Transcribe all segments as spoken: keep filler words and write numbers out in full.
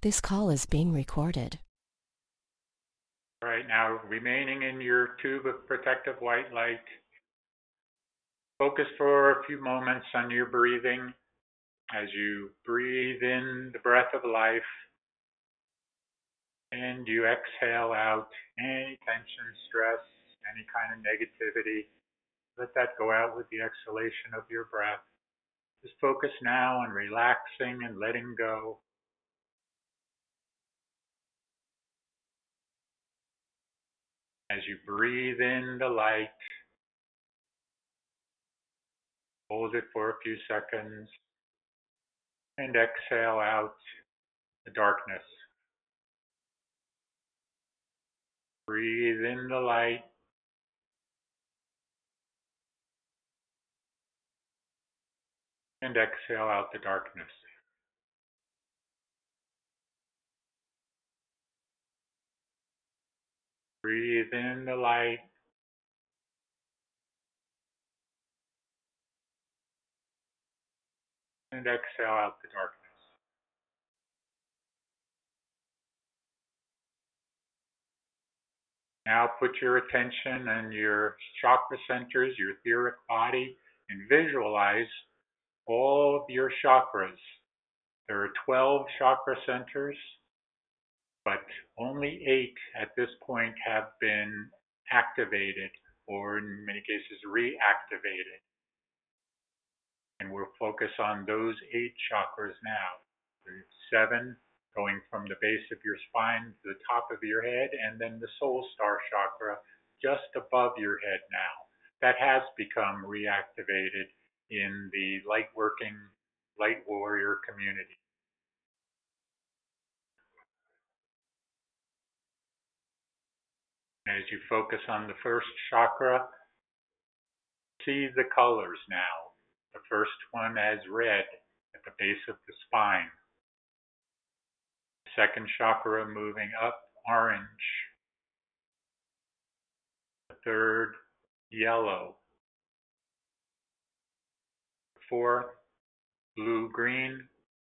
This call is being recorded. Right now, remaining in your tube of protective white light, focus for a few moments on your breathing as you breathe in the breath of life and you exhale out any tension, stress, any kind of negativity. Let that go out with the exhalation of your breath. Just focus now on relaxing and letting go. As you breathe in the light, hold it for a few seconds and exhale out the darkness. Breathe in the light. And exhale out the darkness. Breathe in the light. And exhale out the darkness. Now put your attention on your chakra centers, your etheric body, and visualize all of your chakras. There are twelve chakra centers, but only eight at this point have been activated, or in many cases reactivated. And we'll focus on those eight chakras now. There's seven going from the base of your spine to the top of your head, and then the soul star chakra just above your head now. That has become reactivated in the light working, light warrior community. As you focus on the first chakra, see the colors now. The first one as red at the base of the spine. Second chakra moving up, orange. The third, yellow. The fourth, blue-green.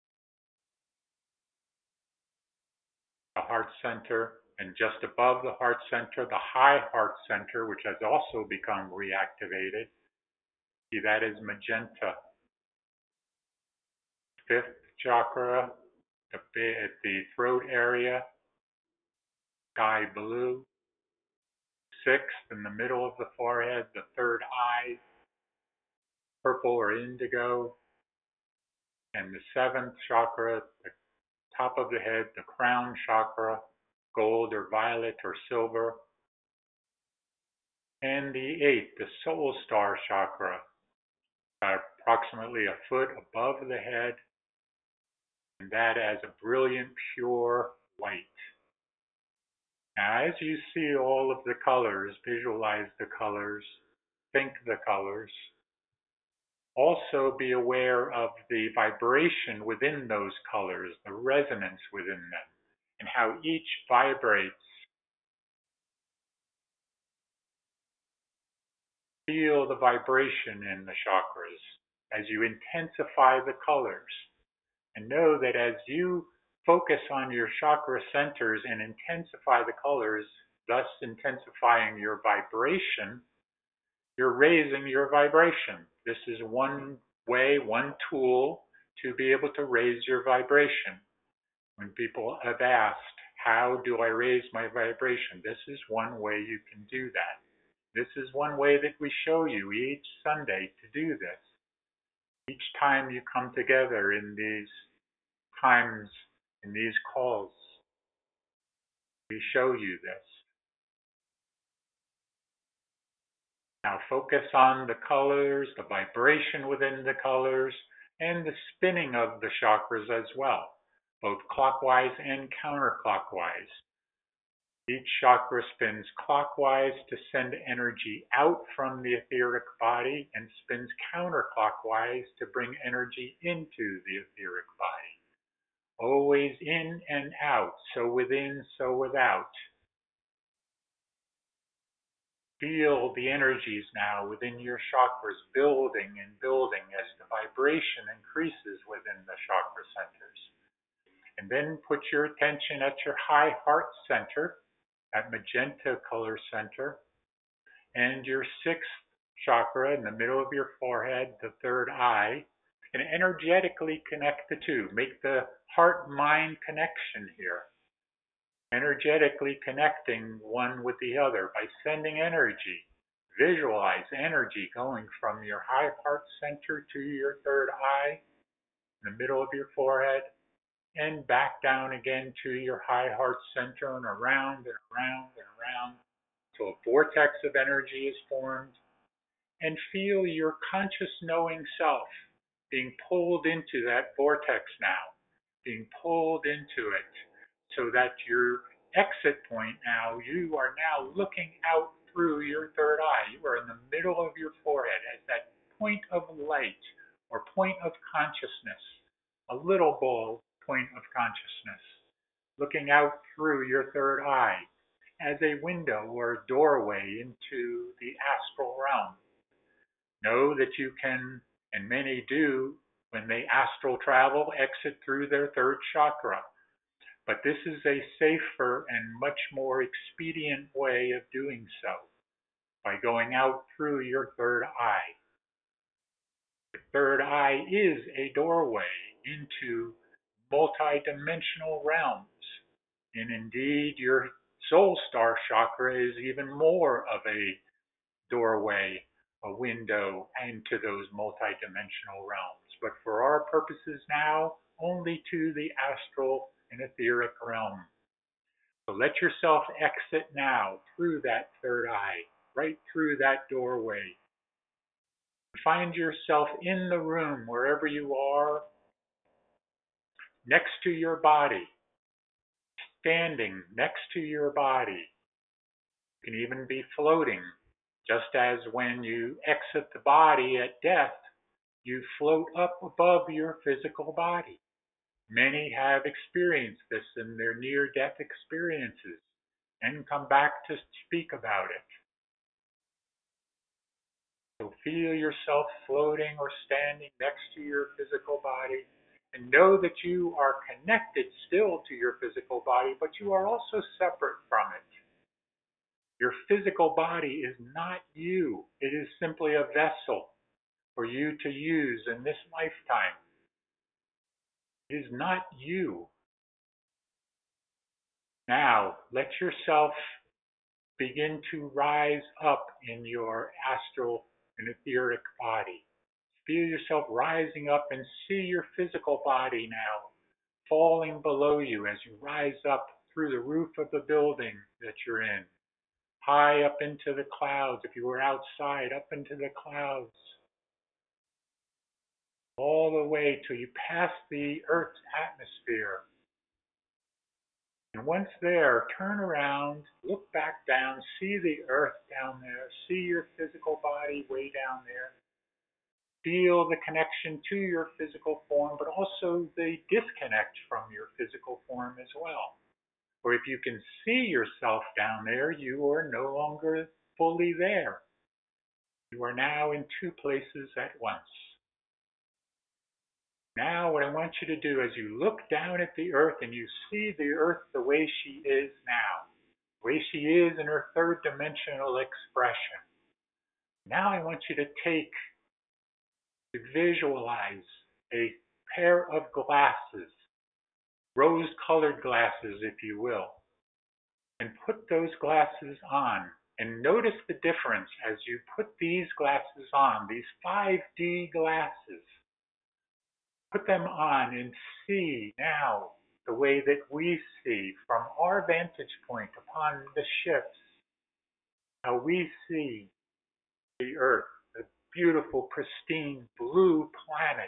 The heart center, and just above the heart center, the high heart center, which has also become reactivated. See, that is magenta. Fifth chakra, the, at the throat area, sky blue. Sixth, in the middle of the forehead, the third eye, purple or indigo. And the seventh chakra, the top of the head, the crown chakra, gold or violet or silver. And the eighth, the soul star chakra, approximately a foot above the head, and that as a brilliant, pure white. Now, as you see all of the colors, visualize the colors, think the colors. Also be aware of the vibration within those colors, the resonance within them, and how each vibrates. Feel the vibration in the chakras as you intensify the colors. And know that as you focus on your chakra centers and intensify the colors, thus intensifying your vibration, you're raising your vibration. This is one way, one tool to be able to raise your vibration. When people have asked, how do I raise my vibration? This is one way you can do that. This is one way that we show you each Sunday to do this. Each time you come together in these times, in these calls, we show you this. Now focus on the colors, the vibration within the colors, and the spinning of the chakras as well, both clockwise and counterclockwise. Each chakra spins clockwise to send energy out from the etheric body and spins counterclockwise to bring energy into the etheric body. Always in and out, so within, so without. Feel the energies now within your chakras building and building as the vibration increases within the chakra centers. And then put your attention at your high heart center, that magenta color center, and your sixth chakra in the middle of your forehead, the third eye, and energetically connect the two. Make the heart-mind connection here. Energetically connecting one with the other by sending energy. Visualize energy going from your high heart center to your third eye, in the middle of your forehead, and back down again to your high heart center and around and around and around till a vortex of energy is formed. And feel your conscious knowing self being pulled into that vortex now, being pulled into it, so that your exit point now, you are now looking out through your third eye. You are in the middle of your forehead as that point of light or point of consciousness, a little ball point of consciousness, looking out through your third eye as a window or a doorway into the astral realm. Know that you can, and many do, when they astral travel, exit through their third chakra. But this is a safer and much more expedient way of doing so, by going out through your third eye. The third eye is a doorway into multi-dimensional realms. And indeed, your soul star chakra is even more of a doorway, a window into those multi-dimensional realms. But for our purposes now, only to the astral and etheric realm. So let yourself exit now through that third eye, right through that doorway. Find yourself in the room, wherever you are, next to your body, standing next to your body. You can even be floating, just as when you exit the body at death, you float up above your physical body. Many have experienced this in their near-death experiences and come back to speak about it. So feel yourself floating or standing next to your physical body, and know that you are connected still to your physical body, but you are also separate from it. Your physical body is not you. It is simply a vessel for you to use in this lifetime. It is not you. Now, let yourself begin to rise up in your astral and etheric body. Feel yourself rising up and see your physical body now falling below you as you rise up through the roof of the building that you're in, high up into the clouds. If you were outside, up into the clouds, all the way till you pass the Earth's atmosphere. And once there, turn around, look back down, see the Earth down there, see your physical body way down there. Feel the connection to your physical form, but also the disconnect from your physical form as well. Or if you can see yourself down there, you are no longer fully there. You are now in two places at once. Now what I want you to do is you look down at the Earth and you see the Earth the way she is now, the way she is in her third dimensional expression. Now I want you to take, to visualize a pair of glasses, rose-colored glasses if you will, and put those glasses on. And notice the difference as you put these glasses on, these five D glasses. Put them on and see now the way that we see from our vantage point upon the ships, how we see the Earth, the beautiful, pristine, blue planet.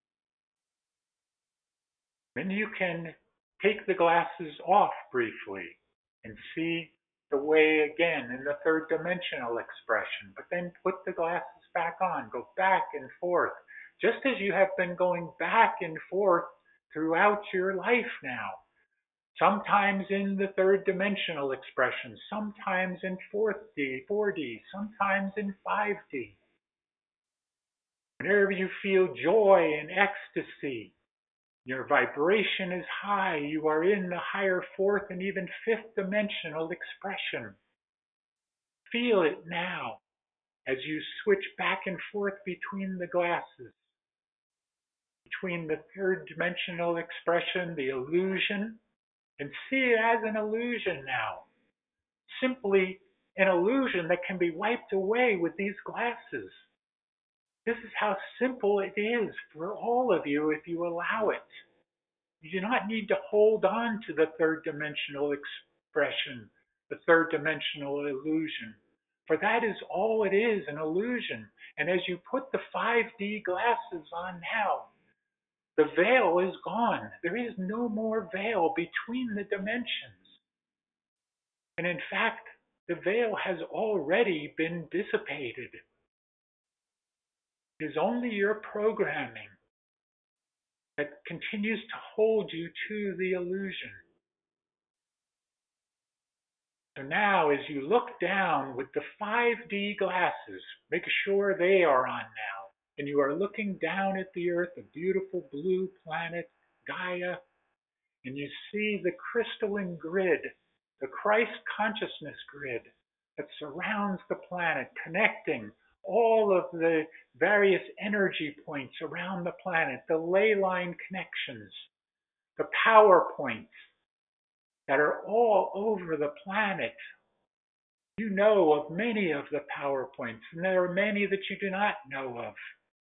Then you can take the glasses off briefly and see the way again in the third dimensional expression, but then put the glasses back on, go back and forth, just as you have been going back and forth throughout your life now. Sometimes in the third dimensional expression, sometimes in fourth D, four D, sometimes in five D. Whenever you feel joy and ecstasy, Your vibration is high. You are in the higher fourth and even fifth dimensional expression. Feel it now as you switch back and forth between the glasses, between the third dimensional expression, the illusion, and see it as an illusion now. Simply an illusion that can be wiped away with these glasses. This is how simple it is for all of you if you allow it. You do not need to hold on to the third dimensional expression, the third dimensional illusion, for that is all it is, an illusion. And as you put the five D glasses on now, the veil is gone. There is no more veil between the dimensions. And in fact, the veil has already been dissipated. It is only your programming that continues to hold you to the illusion. So now, as you look down with the five D glasses, make sure they are on now, and you are looking down at the Earth, a beautiful blue planet, Gaia, and you see the crystalline grid, the Christ consciousness grid that surrounds the planet, connecting all of the various energy points around the planet, the ley line connections, the power points that are all over the planet. You know of many of the power points, and there are many that you do not know of.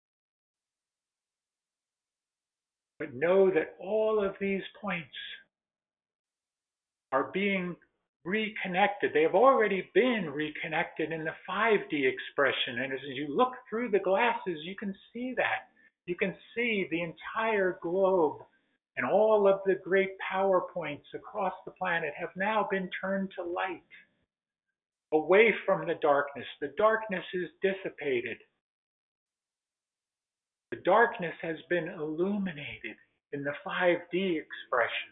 But know that all of these points are being reconnected. They have already been reconnected in the five D expression. And as you look through the glasses, you can see that. You can see the entire globe and all of the great power points across the planet have now been turned to light, away from the darkness. The darkness is dissipated. The darkness has been illuminated in the five D expression.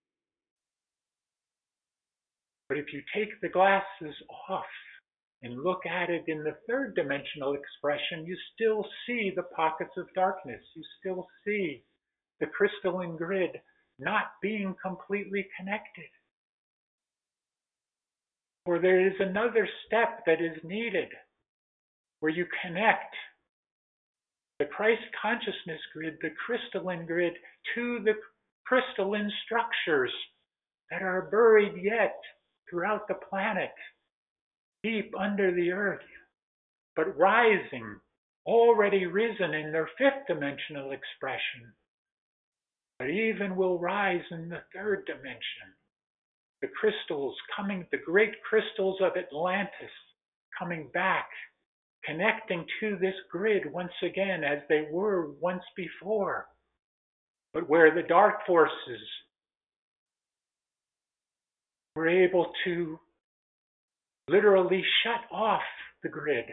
But if you take the glasses off and look at it in the third dimensional expression, you still see the pockets of darkness. You still see the crystalline grid not being completely connected. For there is another step that is needed where you connect the Christ consciousness grid, the crystalline grid, to the crystalline structures that are buried yet throughout the planet, deep under the earth, but rising, already risen in their fifth dimensional expression, but even will rise in the third dimension. The crystals coming, the great crystals of Atlantis coming back, connecting to this grid once again as they were once before, but where the dark forces were able to literally shut off the grid.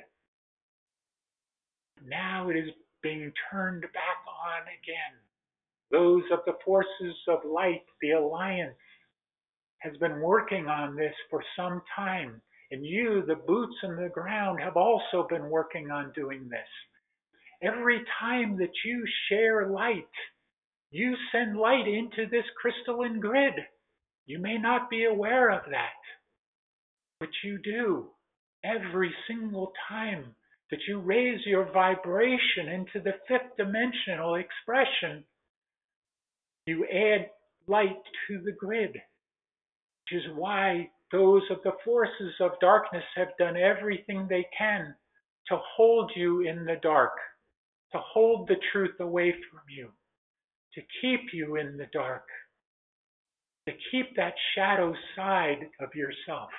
Now it is being turned back on again. Those of the forces of light, the Alliance, has been working on this for some time. And you, the boots on the ground, have also been working on doing this. Every time that you share light, you send light into this crystalline grid. You may not be aware of that, but you do. Every single time that you raise your vibration into the fifth dimensional expression, you add light to the grid, which is why those of the forces of darkness have done everything they can to hold you in the dark, to hold the truth away from you, to keep you in the dark, to keep that shadow side of yourself.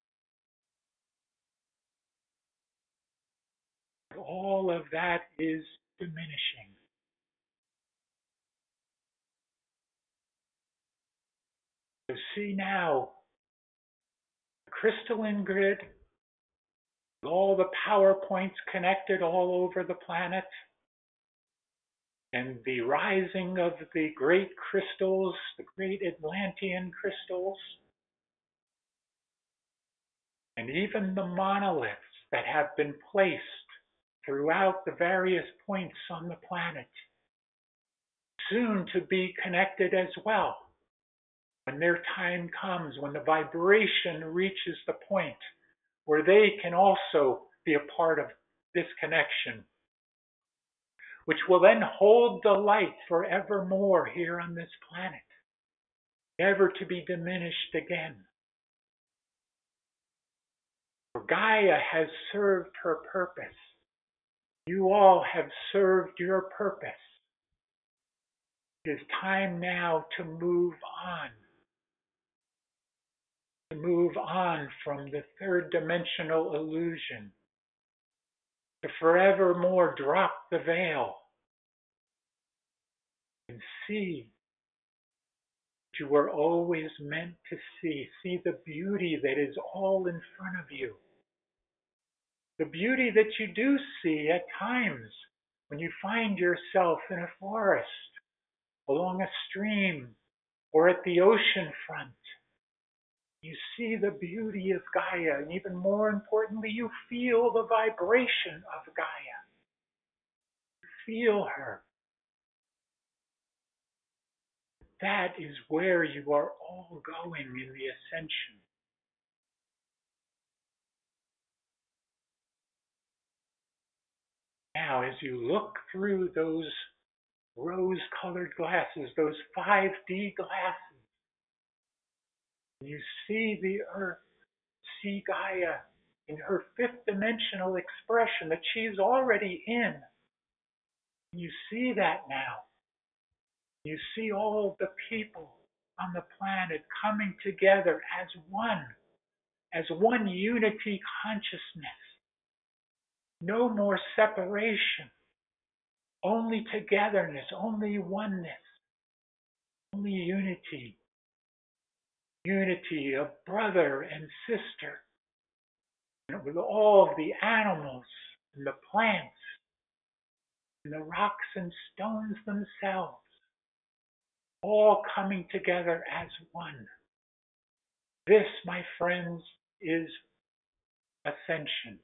All of that is diminishing. So see now, the crystalline grid, with all the power points connected all over the planet, and the rising of the great crystals, the great Atlantean crystals, and even the monoliths that have been placed throughout the various points on the planet. soon to be connected as well. When their time comes, when the vibration reaches the point where they can also be a part of this connection, which will then hold the light forevermore here on this planet, never to be diminished again. For Gaia has served her purpose. You all have served your purpose. It is time now to move on. To move on from the third dimensional illusion. To forevermore drop the veil. And see what you were always meant to see. See the beauty that is all in front of you. The beauty that you do see at times when you find yourself in a forest, along a stream, or at the ocean front. You see the beauty of Gaia, and even more importantly, you feel the vibration of Gaia. You feel her. That is where you are all going in the ascension. Now, as you look through those rose-colored glasses, those five D glasses, you see the earth, see Gaia in her fifth dimensional expression that she's already in. You see that now. You see all the people on the planet coming together as one, as one unity consciousness. No more separation, only togetherness, only oneness, only unity. Unity of brother and sister, and with all the animals and the plants and the rocks and stones themselves, all coming together as one. This, my friends, is ascension.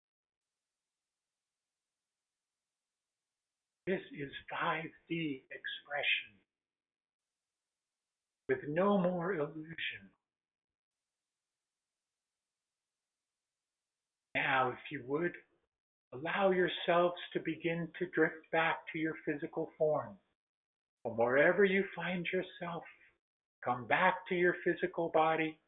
This is five D expression with no more illusion. Now, if you would, allow yourselves to begin to drift back to your physical form. From wherever you find yourself, come back to your physical body,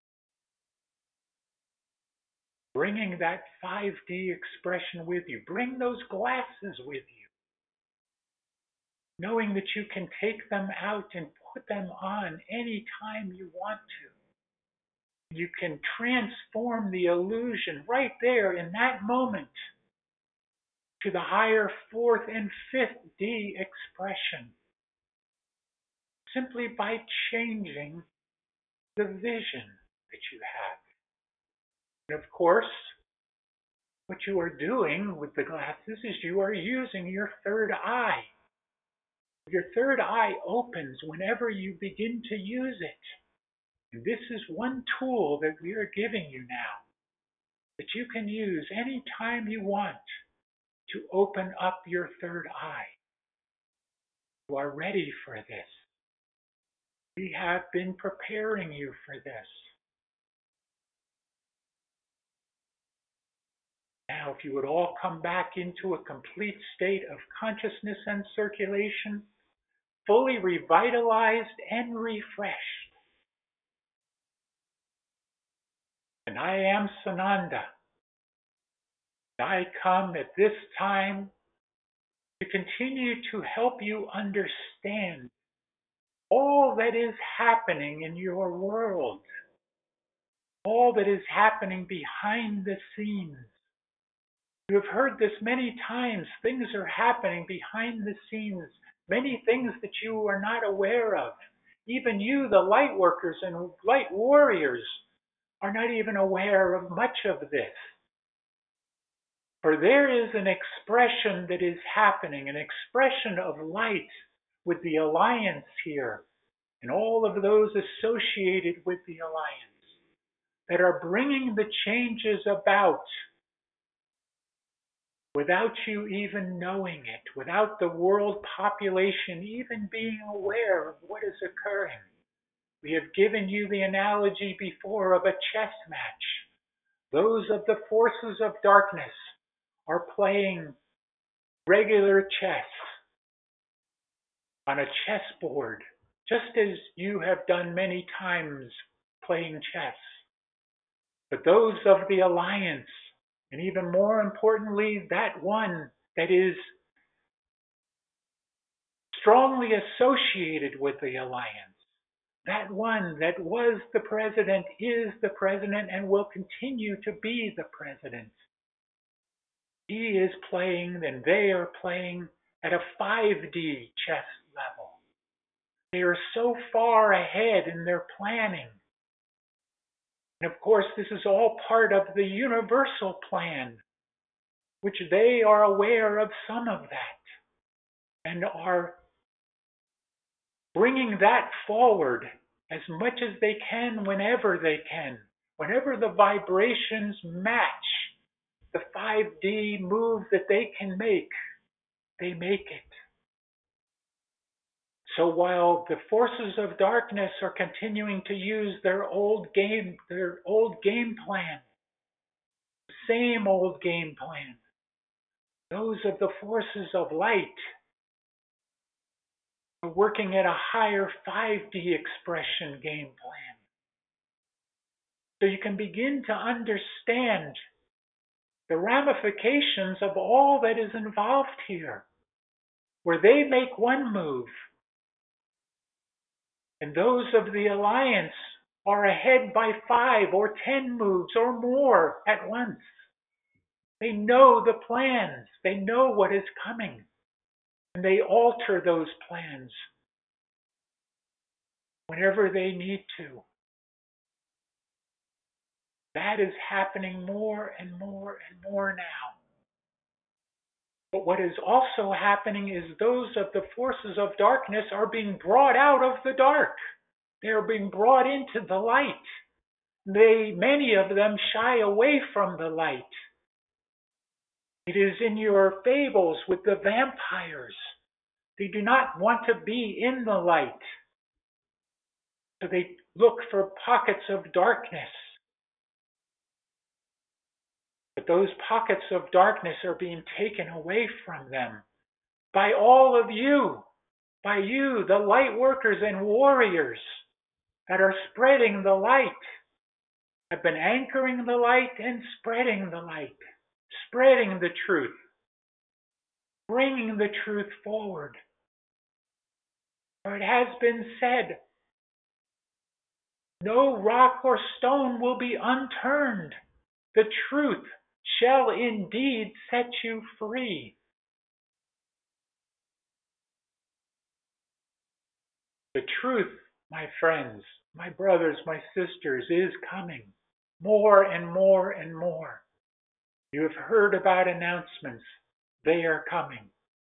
bringing that five D expression with you. Bring those glasses with you, knowing that you can take them out and put them on anytime you want to. You can transform the illusion right there in that moment to the higher fourth and fifth D expression, simply by changing the vision that you have. And of course, what you are doing with the glasses is you are using your third eye. Your third eye opens whenever you begin to use it. And this is one tool that we are giving you now, that you can use any time you want to open up your third eye. You are ready for this. We have been preparing you for this. Now, if you would all come back into a complete state of consciousness and circulation, fully revitalized and refreshed. And I am Sananda. I come at this time to continue to help you understand all that is happening in your world, all that is happening behind the scenes. You have heard this many times. Things are happening behind the scenes, many things that you are not aware of. Even you, the light workers and light warriors, are not even aware of much of this. For there is an expression that is happening, an expression of light with the Alliance here, and all of those associated with the Alliance, that are bringing the changes about without you even knowing it, without the world population even being aware of what is occurring. We have given you the analogy before of a chess match. Those of the forces of darkness are playing regular chess on a chessboard, just as you have done many times playing chess. But those of the alliance, and even more importantly, that one that is strongly associated with the alliance, that one that was the president, is the president, and will continue to be the president. He is playing, and they are playing at a five D chess level. They are so far ahead in their planning. And of course, this is all part of the universal plan, which they are aware of some of that and are bringing that forward as much as they can whenever they can. Whenever the vibrations match the five D move that they can make, they make it. So while the forces of darkness are continuing to use their old game, their old game plan, same old game plan, those of the forces of light are working at a higher five D expression game plan. So you can begin to understand the ramifications of all that is involved here, where they make one move, and those of the alliance are ahead by five or ten moves or more at once. They know the plans. They know what is coming. And they alter those plans whenever they need to. That is happening more and more and more now. But what is also happening is those of the forces of darkness are being brought out of the dark. They are being brought into the light. They, many of them shy away from the light. It is in your fables with the vampires. They do not want to be in the light. So they look for pockets of darkness. But those pockets of darkness are being taken away from them by all of you, by you, the light workers and warriors that are spreading the light, have been anchoring the light and spreading the light, spreading the truth, bringing the truth forward. For it has been said, no rock or stone will be unturned. The truth shall indeed set you free. The truth, my friends, my brothers, my sisters, is coming more and more and more. You have heard about announcements. They are coming.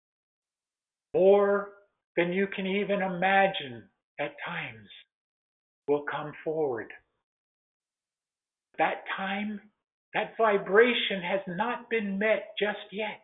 More than you can even imagine at times will come forward. That time, that vibration has not been met just yet.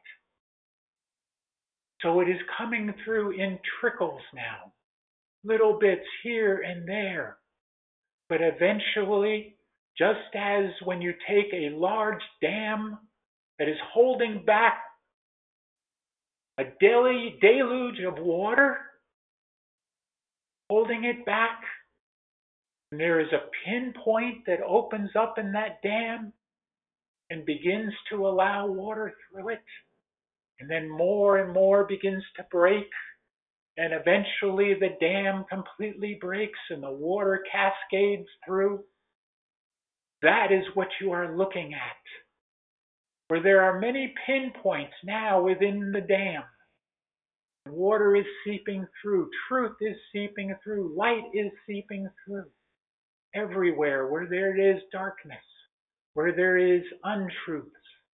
So it is coming through in trickles now, little bits here and there. But eventually, just as when you take a large dam that is holding back a deluge of water, holding it back, and there is a pinpoint that opens up in that dam and begins to allow water through it, and then more and more begins to break, and eventually the dam completely breaks and the water cascades through. That is what you are looking at, where there are many pinpoints now within the dam. Water is seeping through, truth is seeping through, light is seeping through. Everywhere where there is darkness, where there is untruths.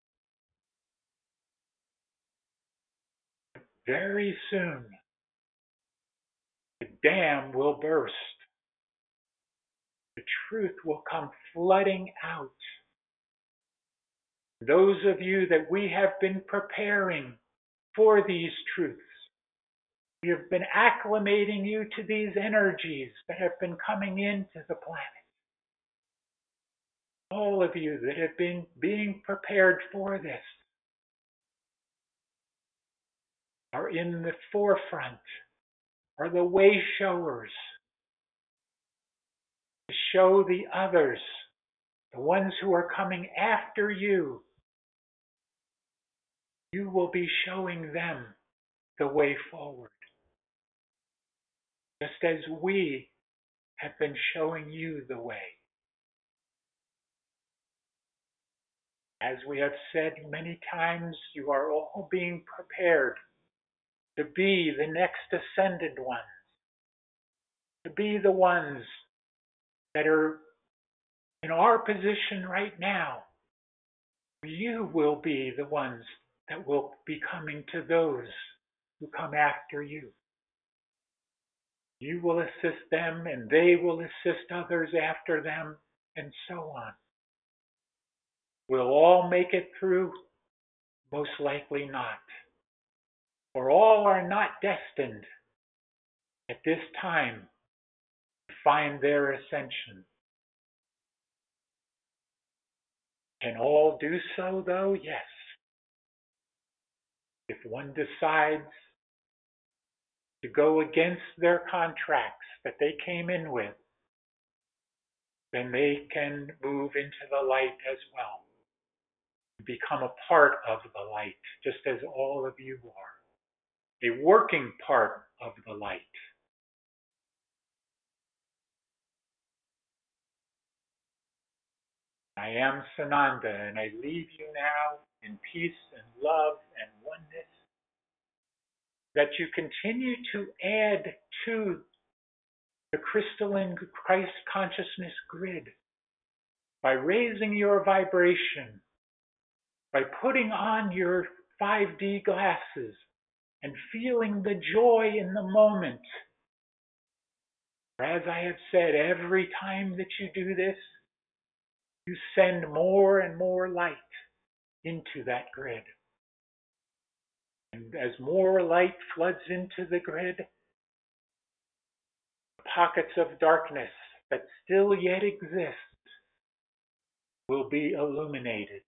Very soon, the dam will burst. The truth will come flooding out. Those of you that we have been preparing for these truths, we have been acclimating you to these energies that have been coming into the planet. All of you that have been being prepared for this are in the forefront, are the way showers to show the others, the ones who are coming after you. You will be showing them the way forward, just as we have been showing you the way. As we have said many times, you are all being prepared to be the next ascended ones, to be the ones that are in our position right now. You will be the ones that will be coming to those who come after you. You will assist them, and they will assist others after them, and so on. We'll all make it through? Most likely not. For all are not destined at this time to find their ascension. Can all do so, though? Yes. If one decides to go against their contracts that they came in with, then they can move into the light as well, become a part of the light, just as all of you are, a working part of the light. I am Sananda, and I leave you now in peace and love and oneness, that you continue to add to the crystalline Christ consciousness grid by raising your vibration, by putting on your five D glasses and feeling the joy in the moment. For as I have said, every time that you do this, you send more and more light into that grid. And as more light floods into the grid, pockets of darkness that still yet exist will be illuminated.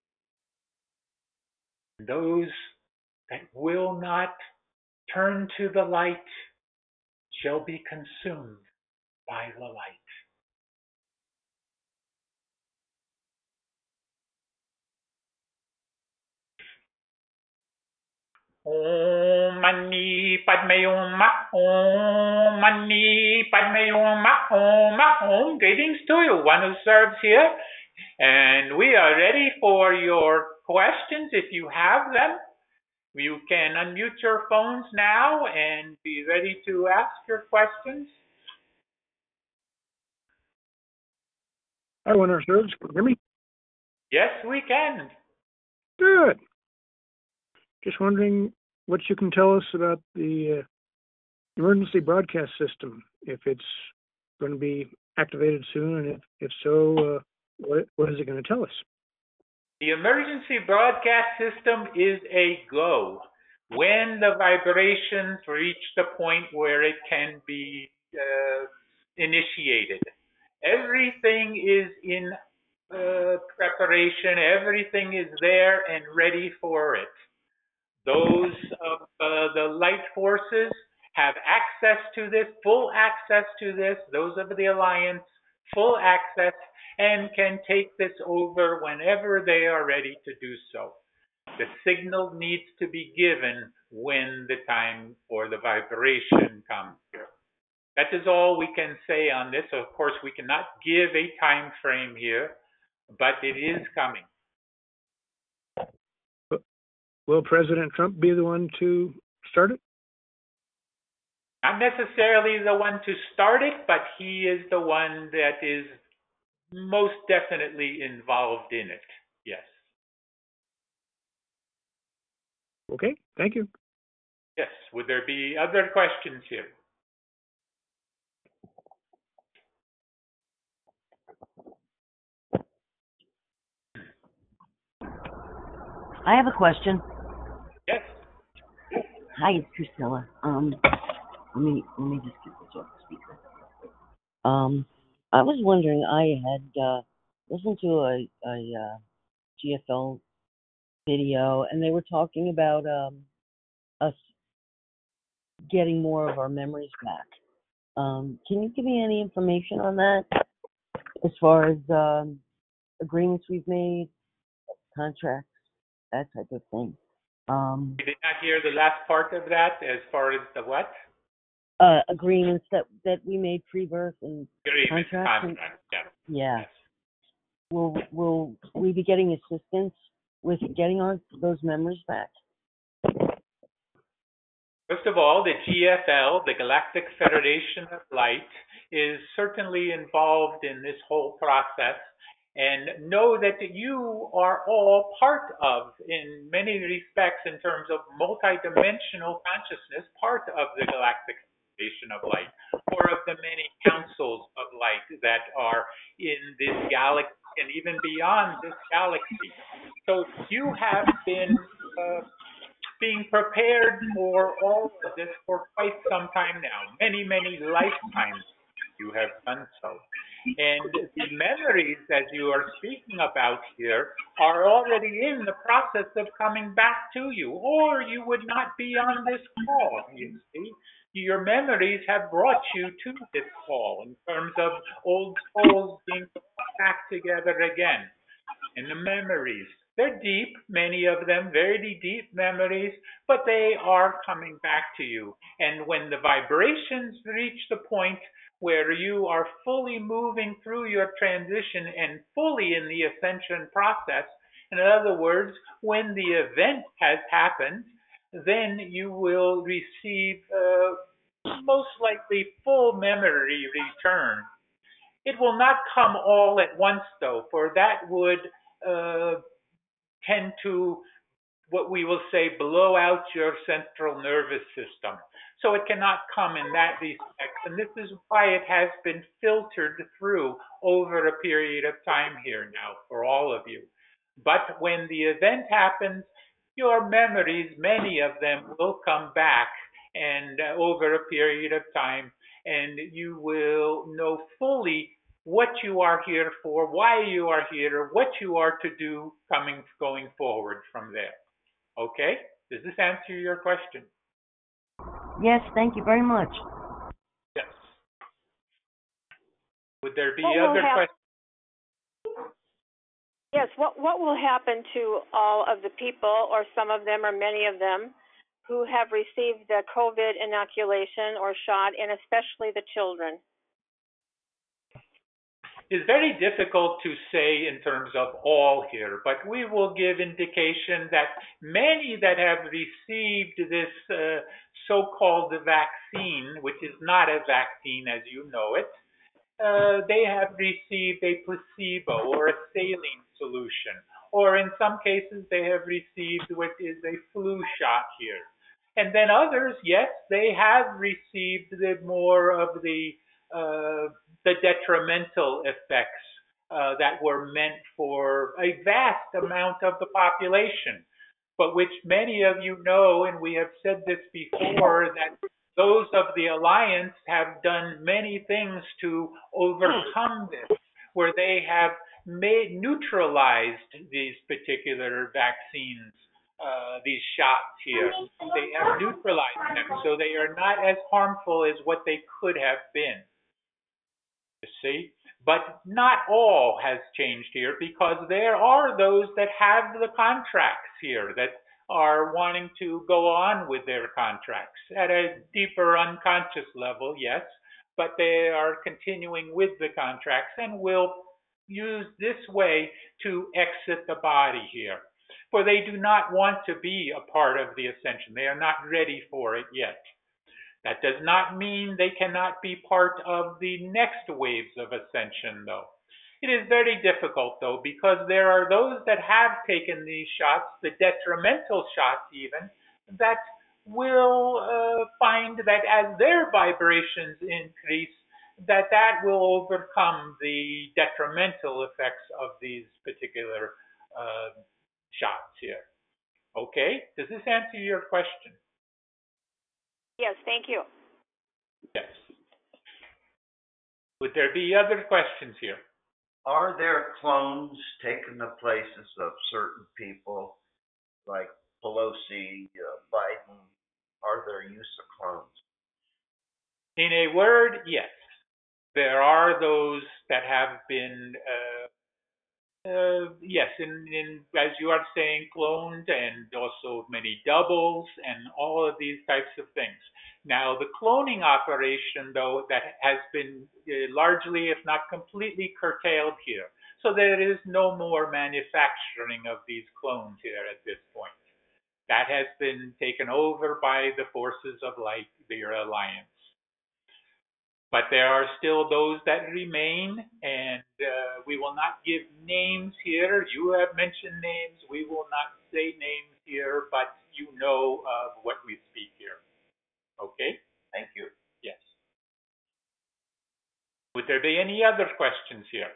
Those that will not turn to the light shall be consumed by the light. Om Mani Padme Hum, Om Mani Padme Hum, Om Om. Greetings to you, one who serves here. And we are ready for your questions if you have them. You can unmute your phones now and be ready to ask your questions. Hi, one who serves. Can you hear me? Yes, we can. Good. Just wondering what you can tell us about the uh, emergency broadcast system, if it's going to be activated soon, and if, if so, uh, what, what is it going to tell us? The emergency broadcast system is a go when the vibrations reach the point where it can be uh, initiated. Everything is in uh, preparation. Everything is there and ready for it. Those of uh, the light forces have access to this, full access to this. Those of the Alliance, full access, and can take this over whenever they are ready to do so. The signal needs to be given when the time or the vibration comes here. That is all we can say on this. Of course, we cannot give a time frame here, but it is coming. Will President Trump be the one to start it? Not necessarily the one to start it, but he is the one that is most definitely involved in it. Yes. Okay, thank you. Yes. Would there be other questions here? I have a question. Yes. Hi, it's Priscilla. Um, let me let me just get this off the speaker. Um, I was wondering. I had uh, listened to a, a uh, G F L video, and they were talking about um, us getting more of our memories back. Um, can you give me any information on that, as far as um, agreements we've made, contracts, that type of thing? Um, You did not hear the last part of that as far as the what? uh, agreements that that we made pre-birth and Agreement, contracts. And, contract, yes. yeah. Yes. Will will we be getting assistance with getting our those memories back? First of all, the G F L, the Galactic Federation of Light, is certainly involved in this whole process. And know that you are all part of, in many respects, in terms of multidimensional consciousness, part of the Galactic Federation of Light, or of the many councils of light that are in this galaxy and even beyond this galaxy. So you have been uh, being prepared for all of this for quite some time now. Many, many lifetimes you have done so. And the memories, as you are speaking about here, are already in the process of coming back to you, or you would not be on this call, you see. Your memories have brought you to this call in terms of old souls being brought back together again. And the memories, they're deep, many of them, very deep memories, but they are coming back to you. And when the vibrations reach the point where you are fully moving through your transition and fully in the ascension process, in other words, when the event has happened, then you will receive uh, most likely full memory return. It will not come all at once, though, for that would uh, tend to, what we will say, blow out your central nervous system. So it cannot come in that respect. And this is why it has been filtered through over a period of time here now for all of you. But when the event happens, your memories, many of them, will come back and uh, over a period of time, and you will know fully what you are here for, why you are here, what you are to do coming going forward from there. Okay? Does this answer your question? Yes, thank you very much. Yes. Would there be What will other hap- questions? Yes, what what will happen to all of the people, or some of them, or many of them, who have received the COVID inoculation or shot, and especially the children? It's very difficult to say in terms of all here, but we will give indication that many that have received this uh, so-called vaccine, which is not a vaccine as you know it, uh, they have received a placebo or a saline solution, or in some cases they have received what is a flu shot here. And then others, yes, they have received the more of the uh, the detrimental effects uh, that were meant for a vast amount of the population, but which many of you know, and we have said this before, that those of the alliance have done many things to overcome this, where they have made neutralized these particular vaccines, uh, these shots here. They have neutralized them, so they are not as harmful as what they could have been. You see? But not all has changed here, because there are those that have the contracts here that are wanting to go on with their contracts at a deeper unconscious level, yes, but they are continuing with the contracts and will use this way to exit the body here. For they do not want to be a part of the ascension. They are not ready for it yet. That does not mean they cannot be part of the next waves of ascension, though. It is very difficult, though, because there are those that have taken these shots, the detrimental shots even, that will uh, find that as their vibrations increase, that that will overcome the detrimental effects of these particular uh, shots here. Okay, does this answer your question? Yes, thank you. Yes. Would there be other questions here? Are there clones taking the places of certain people like Pelosi, uh, Biden? Are there use of clones? In a word, yes. There are those that have been, uh, uh, yes, in, in as you are saying, cloned, and also many doubles, and all of these types of things. Now, the cloning operation, though, that has been uh, largely, if not completely, curtailed here. So there is no more manufacturing of these clones here at this point. That has been taken over by the forces of light, their alliance. But there are still those that remain, and uh, we will not give names here. You have mentioned names. We will not say names here, but you know of what we speak here. Okay? Thank you. Yes. Would there be any other questions here?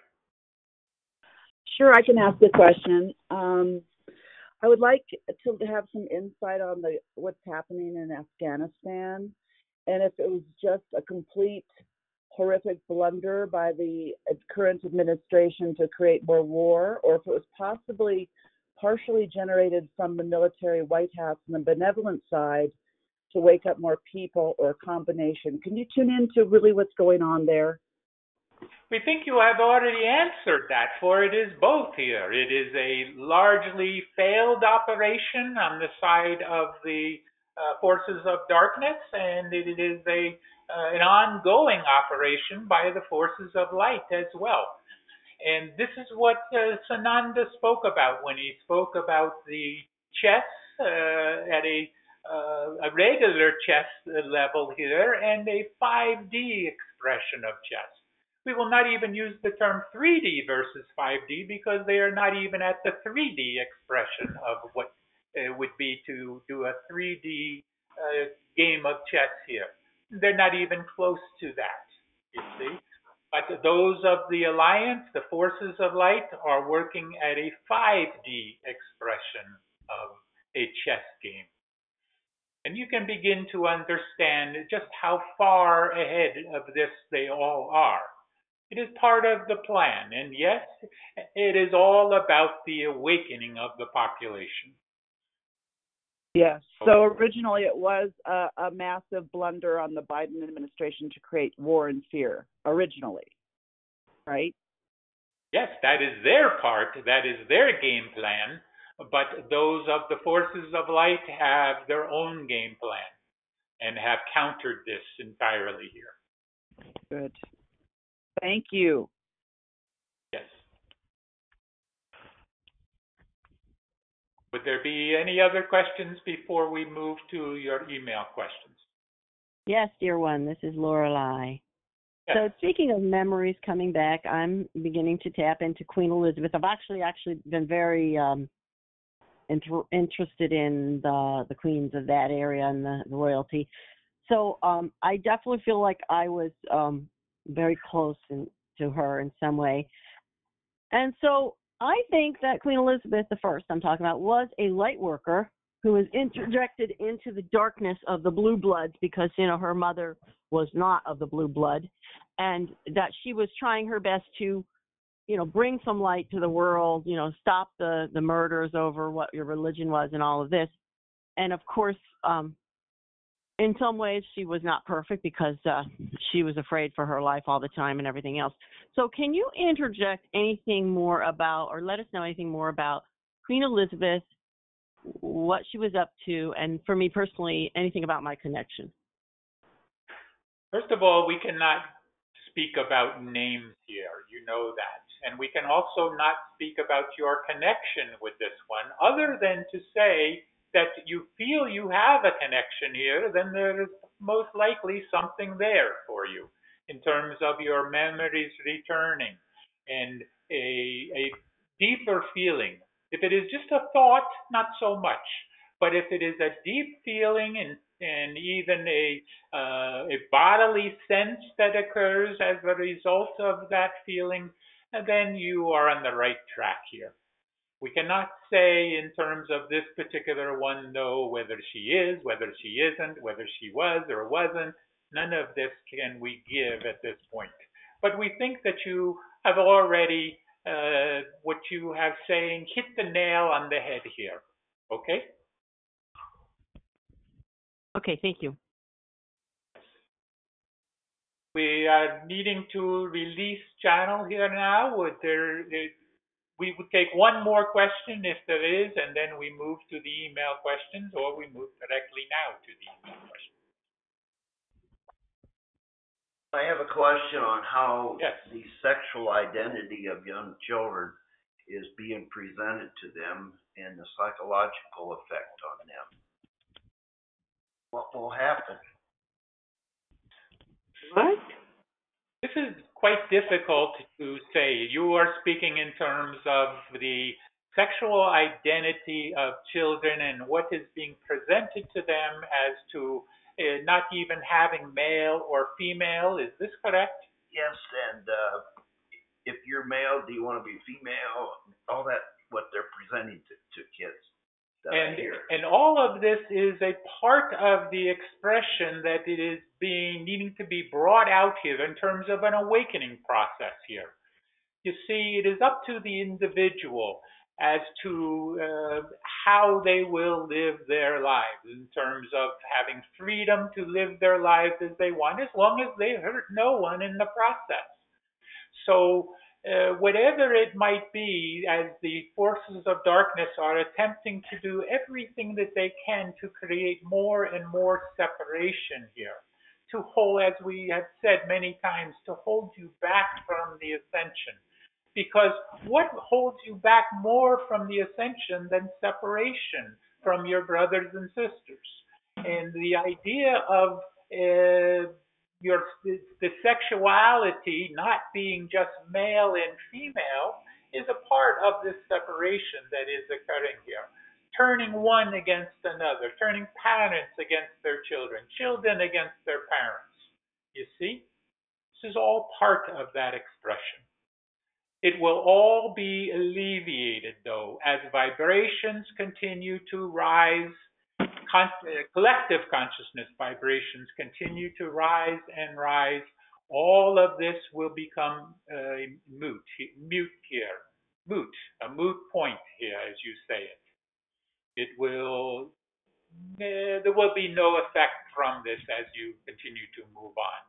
Sure, I can ask a question. Um, I would like to have some insight on the what's happening in Afghanistan, and if it was just a complete horrific blunder by the current administration to create more war, or if it was possibly partially generated from the military White House and the benevolent side to wake up more people, or a combination. Can you tune into really what's going on there? We think you have already answered that, for it is both here. It is a largely failed operation on the side of the uh, forces of darkness, and it is a uh, an ongoing operation by the forces of light as well. And this is what uh, Sananda spoke about when he spoke about the chess uh, at a uh, a regular chess level here and a five D expression of chess. We will not even use the term three D versus five D because they are not even at the three D expression of what it would be to do a three D uh, game of chess here. They're not even close to that, you see. But those of the Alliance, the forces of light, are working at a five D expression of a chess game. And you can begin to understand just how far ahead of this they all are. It is part of the plan, and yes, it is all about the awakening of the population. Yes. So originally it was a, a massive blunder on the Biden administration to create war and fear, originally, right? Yes, that is their part, that is their game plan, but those of the forces of light have their own game plan and have countered this entirely here. Good. Thank you. Yes. Would there be any other questions before we move to your email questions? Yes, dear one, this is Lorelei. Yes. So speaking of memories coming back, I'm beginning to tap into Queen Elizabeth. I've actually actually been very um, inter- interested in the the queens of that area and the, the royalty. So um, I definitely feel like I was um, very close in, to her in some way. And so I think that Queen Elizabeth the First, I'm talking about, was a light worker who was interjected into the darkness of the blue bloods because, you know, her mother was not of the blue blood, and that she was trying her best to, you know, bring some light to the world, you know, stop the, the murders over what your religion was and all of this. And, of course, um, in some ways she was not perfect because uh, she was afraid for her life all the time and everything else. So can you interject anything more about, or let us know anything more about Queen Elizabeth, what she was up to, and for me personally, anything about my connection? First of all, we cannot speak about names here. You know that. And we can also not speak about your connection with this one, other than to say that you feel you have a connection here, then there is most likely something there for you in terms of your memories returning and a, a deeper feeling. If it is just a thought, not so much. But if it is a deep feeling and, and even a, uh, a bodily sense that occurs as a result of that feeling, then you are on the right track here. We cannot say in terms of this particular one, no, whether she is, whether she isn't, whether she was or wasn't. None of this can we give at this point. But we think that you have already, uh, what you have saying, hit the nail on the head here. Okay? Okay, thank you. We are needing to release channel here now. Would there, we would take one more question if there is, and then we move to the email questions, or we move directly now to the email questions. I have a question on how Yes. the sexual identity of young children is being presented to them and the psychological effect on them. What will happen? What? This is quite difficult to say. You are speaking in terms of the sexual identity of children and what is being presented to them as to uh, not even having male or female. Is this correct? Yes, and uh, if you're male, do you want to be female? All that, what they're presenting to, to kids. That I And, hear. and all of this is a part of the expression that it is being needing to be brought out here in terms of an awakening process here. You see, it is up to the individual as to uh, how they will live their lives in terms of having freedom to live their lives as they want, as long as they hurt no one in the process. So uh, whatever it might be, as the forces of darkness are attempting to do everything that they can to create more and more separation here, to hold, as we have said many times, to hold you back from the ascension. Because what holds you back more from the ascension than separation from your brothers and sisters? And the idea of uh, your the sexuality not being just male and female is a part of this separation that is occurring here. Turning one against another, turning parents against their children, children against their parents. You see? This is all part of that expression. It will all be alleviated, though, as vibrations continue to rise, con- uh, collective consciousness vibrations continue to rise and rise. All of this will become uh, moot, mute here, moot, a moot point here, as you say it. It will, uh, there will be no effect from this as you continue to move on.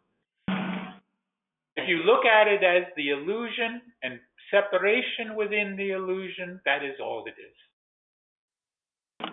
If you look at it as the illusion and separation within the illusion, that is all it is.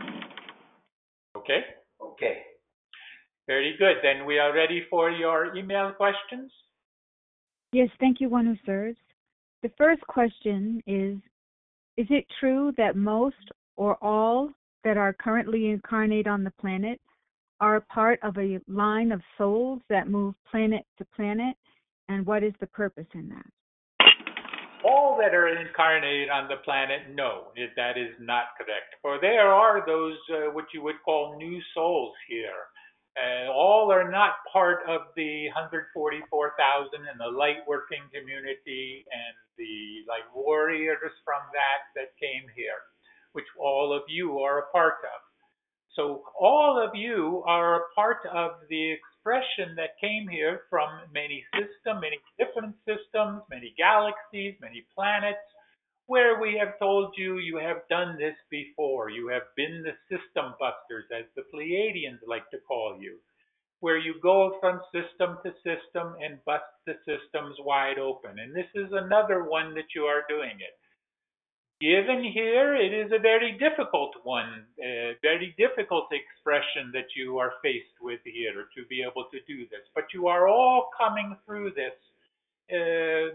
Okay? Okay. Very good. Then we are ready for your email questions. Yes, thank you, One Who Serves. The first question is, is it true that most or all that are currently incarnate on the planet are part of a line of souls that move planet to planet? And what is the purpose in that? All that are incarnated on the planet, no, that is not correct. For there are those, uh, what you would call new souls here. Uh, all are not part of the one hundred forty-four thousand and the light working community and the light warriors from that that came here, which all of you are a part of. So all of you are a part of the expression that came here from many systems, many different systems, many galaxies, many planets, where we have told you, you have done this before. You have been the system busters, as the Pleiadians like to call you, where you go from system to system and bust the systems wide open. And this is another one that you are doing it. Given here, it is a very difficult one, a very difficult expression that you are faced with here to be able to do this. But you are all coming through this. Uh,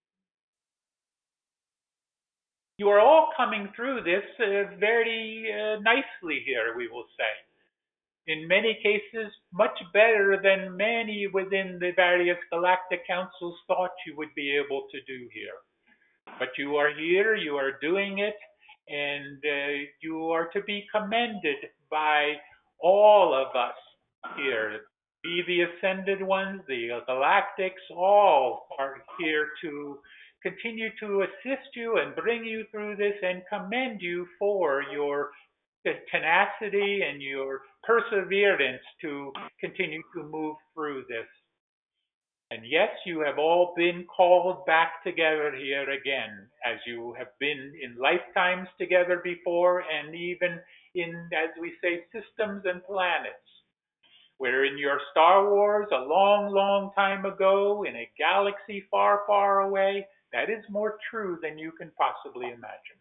you are all coming through this uh, very uh, nicely here, we will say. In many cases, much better than many within the various galactic councils thought you would be able to do here. But you are here, you are doing it, and uh, you are to be commended by all of us here. Be the ascended ones, the galactics, all are here to continue to assist you and bring you through this and commend you for your tenacity and your perseverance to continue to move through this. And yes, you have all been called back together here again, as you have been in lifetimes together before, and even in, as we say, systems and planets. Where in your Star Wars a long, long time ago, in a galaxy far, far away, that is more true than you can possibly imagine.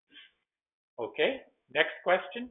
Okay, next question.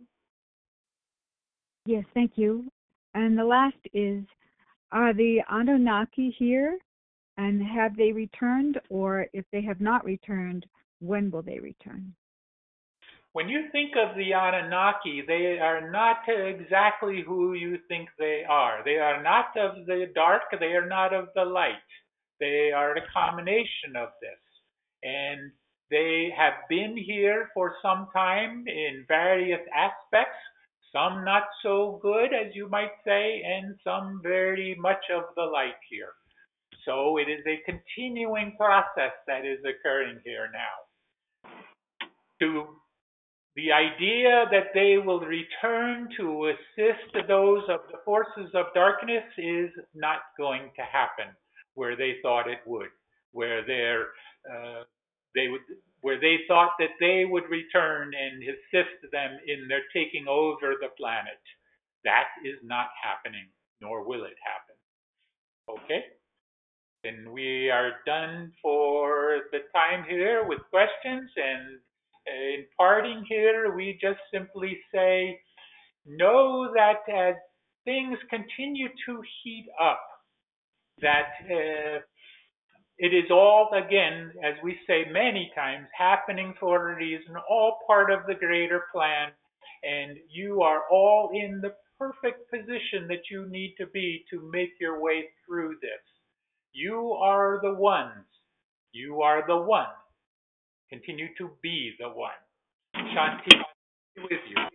Yes, thank you. And the last is, are the Anunnaki here, and have they returned, or if they have not returned, when will they return? When you think of the Anunnaki, they are not exactly who you think they are. They are not of the dark, they are not of the light. They are a combination of this. And they have been here for some time in various aspects, some not so good, as you might say, and some very much of the light here. So it is a continuing process that is occurring here now. To The idea that they will return to assist those of the forces of darkness is not going to happen where they thought it would, where they're, uh, they would, where they thought that they would return and assist them in their taking over the planet. That is not happening, nor will it happen. Okay? Then we are done for the time here with questions, and in parting here, we just simply say, know that as things continue to heat up, that uh, it is all, again, as we say many times, happening for a reason, all part of the greater plan, and you are all in the perfect position that you need to be to make your way through this. You are the ones. You are the one. Continue to be the one. Shanti with you.